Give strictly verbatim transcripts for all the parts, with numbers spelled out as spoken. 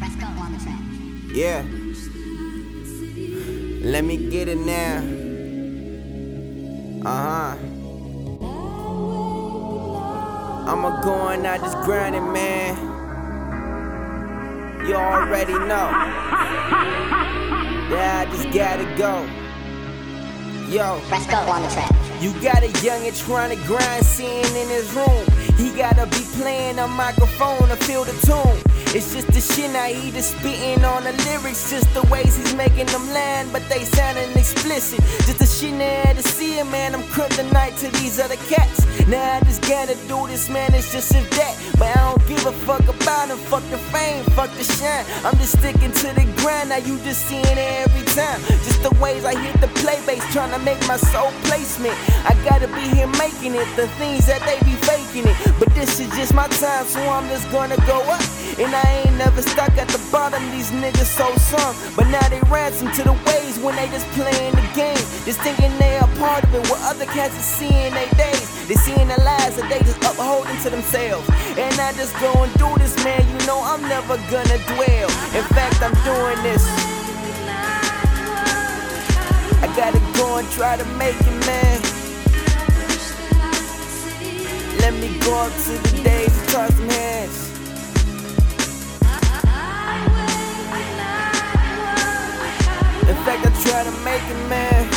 Yeah. Let me get it now. Uh-huh. I'ma go and I just grind it, man. You already know. Yeah, I just gotta go. Yo, Fresco on the track. You got a youngin' trying to grind, seeing in his room. He gotta be playing a microphone to feel the tune. It's just the shit now, he just spitting on the lyrics. Just the ways he's making them land, but they sounding explicit. Just the shit now to see it, man. I'm kryptonite to these other cats. Now I just gotta do this, man. It's just if that. But I don't give a fuck about him. Fuck the fame, fuck the shine. I'm just sticking to the grind. Now you just seeing it every time. Just the ways I hit the play bass, trying to make my soul placement. I gotta be here making it. The things that they be faking it. But this is just my time, so I'm just gonna go up. And I ain't never stuck at the bottom, these niggas so some. But now they ransom to the ways when they just playing the game. Just thinking they a part of it, what other cats are seeing they days. They seeing the lies that they just upholding to themselves. And I just go and do this, man, you know I'm never gonna dwell. In fact, I'm doing this. I gotta go and try to make it, man. Let me go up to the days and touch some hands. In fact, I try to make it, man.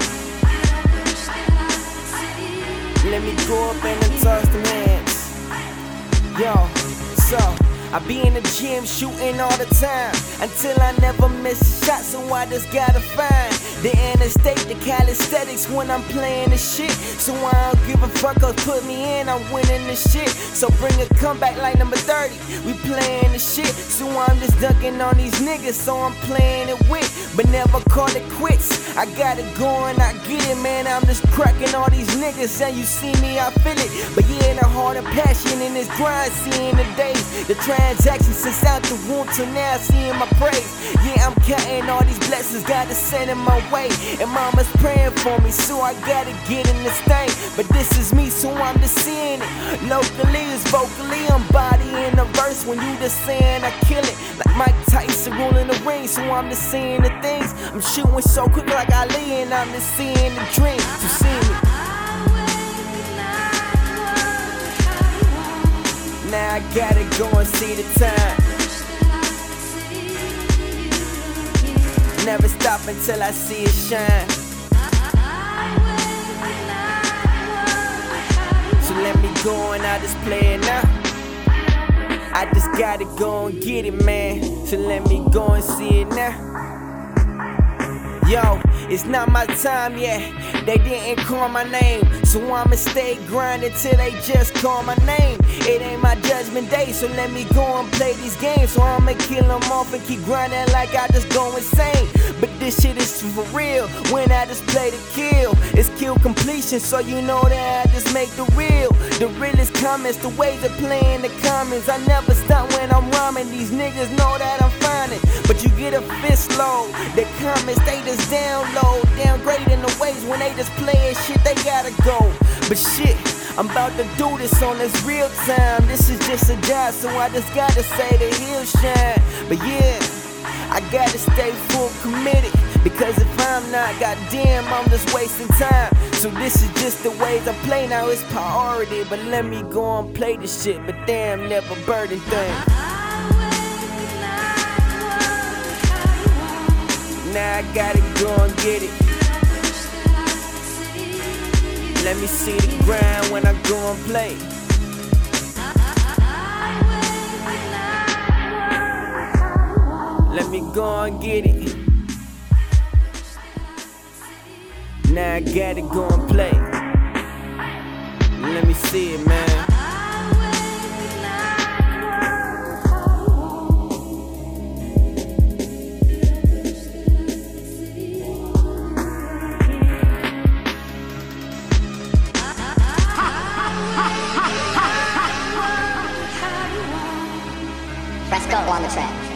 Let me go up and then touch them hands. Yo, so I be in the gym shooting all the time until I never miss a shot, so I just gotta find the anesthetic, the calisthenics when I'm playing the shit. So I don't give a fuck, cause put me in, I'm winning the shit. So bring a comeback like number thirty, we playing the shit. So I'm just dunking on these niggas, so I'm playing it with, but never call it quits. I gotta go and I get it, man. I'm just cracking all these niggas, and you see me, I feel it. But yeah, the heart of passion in this grind, seeing the days, the transactions since out the womb till now, seeing my praise. Yeah, I'm counting all these blessings, God is sending my way, and mama's praying for me, so I gotta get in this thing. But this is me, so I'm just seeing it. Locally is vocally, I'm bodying the verse when you just saying I kill it. Like Mike Tyson ruling the ring, so I'm just seeing the things. I'm shooting so quick like Ali, and I'm just seeing the dreams. You see me. Now I gotta go and see the time. Never stop until I see it shine. So let me go and I just play it now. I just gotta go and get it, man. So let me go and see it now. Yo, it's not my time yet. They didn't call my name, so I'ma stay grinding till they just call my name. It ain't my judgment day, so let me go and play these games. So I'ma kill them off and keep grinding like I just go insane. But this shit is for real, when I just play the kill. It's kill completion, so you know that I just make the real. The realest comments, the ways of playing the comments. I never stop when I'm rhyming, these niggas know that I'm finding. But you get a fist load, the comments they just download, downgrading the ways when they just playing shit, they gotta go. But shit, I'm about to do this on this real time. This is just a job, so I just gotta say that he'll shine. But yeah, I gotta stay full committed, because if I'm not, goddamn, I'm just wasting time. So this is just the ways I play now, it's priority. But let me go and play this shit, but damn, never burden thing. Now I gotta go and get it. Let me see the grind when I go and play. Let me go and get it. Now I gotta go and play. Let me see it, man. Fresco on the track.